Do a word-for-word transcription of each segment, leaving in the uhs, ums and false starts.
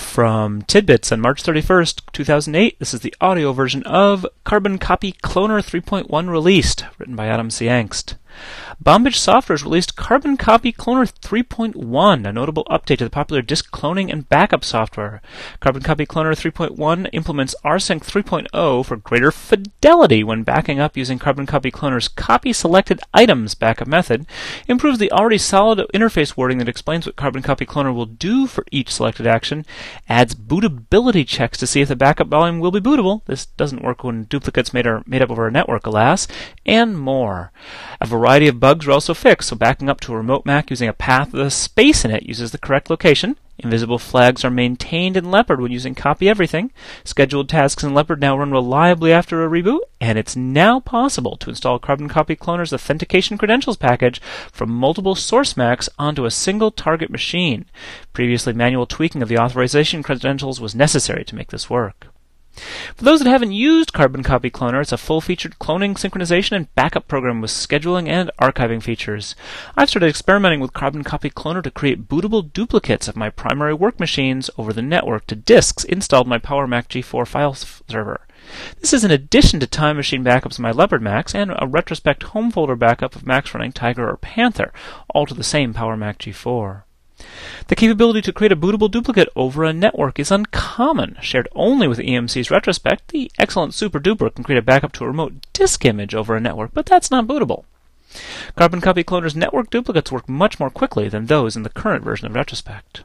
From Tidbits on March thirty-first, two thousand eight, this is the audio version of Carbon Copy Cloner three point one released, written by Adam C. Engst. Bombage Software has released Carbon Copy Cloner three point one, a notable update to the popular disk cloning and backup software. Carbon Copy Cloner three point one implements rsync three point oh for greater fidelity when backing up using Carbon Copy Cloner's Copy Selected Items backup method, improves the already solid interface wording that explains what Carbon Copy Cloner will do for each selected action, adds bootability checks to see if the backup volume will be bootable. This doesn't work when duplicates made, are made up over a network, alas, and more. A variety of bugs are also fixed, so backing up to a remote Mac using a path with a space in it uses the correct location. Invisible flags are maintained in Leopard when using Copy Everything. Scheduled tasks in Leopard now run reliably after a reboot, and it's now possible to install Carbon Copy Cloner's Authentication Credentials package from multiple source Macs onto a single target machine. Previously, manual tweaking of the authorization credentials was necessary to make this work. For those that haven't used Carbon Copy Cloner, it's a full-featured cloning, synchronization, and backup program with scheduling and archiving features. I've started experimenting with Carbon Copy Cloner to create bootable duplicates of my primary work machines over the network to disks installed in my PowerMac G four file server. This is in addition to Time Machine backups of my Leopard Macs and a retrospect home folder backup of Macs running Tiger or Panther, all to the same PowerMac G four. The capability to create a bootable duplicate over a network is uncommon. Shared only with E M C's Retrospect, the excellent SuperDuper can create a backup to a remote disk image over a network, but that's not bootable. Carbon Copy Cloner's network duplicates work much more quickly than those in the current version of Retrospect.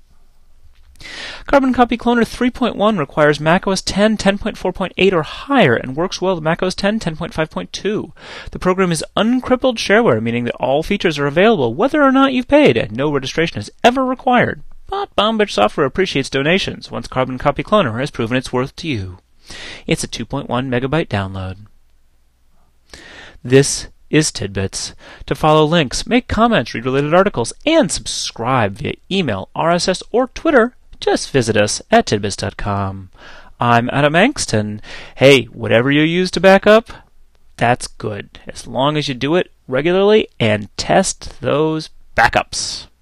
Carbon Copy Cloner three point one requires macOS ten ten point four point eight or higher and works well with macOS ten ten point five point two. The program is uncrippled shareware, meaning that all features are available whether or not you've paid, and no registration is ever required. But Bombage Software appreciates donations once Carbon Copy Cloner has proven its worth to you. It's a two point one megabyte download. This is Tidbits. To follow links, make comments, read related articles, and subscribe via email, R S S, or Twitter, just visit us at tidbits dot com. I'm Adam Engst, and hey, whatever you use to back up, that's good, as long as you do it regularly and test those backups.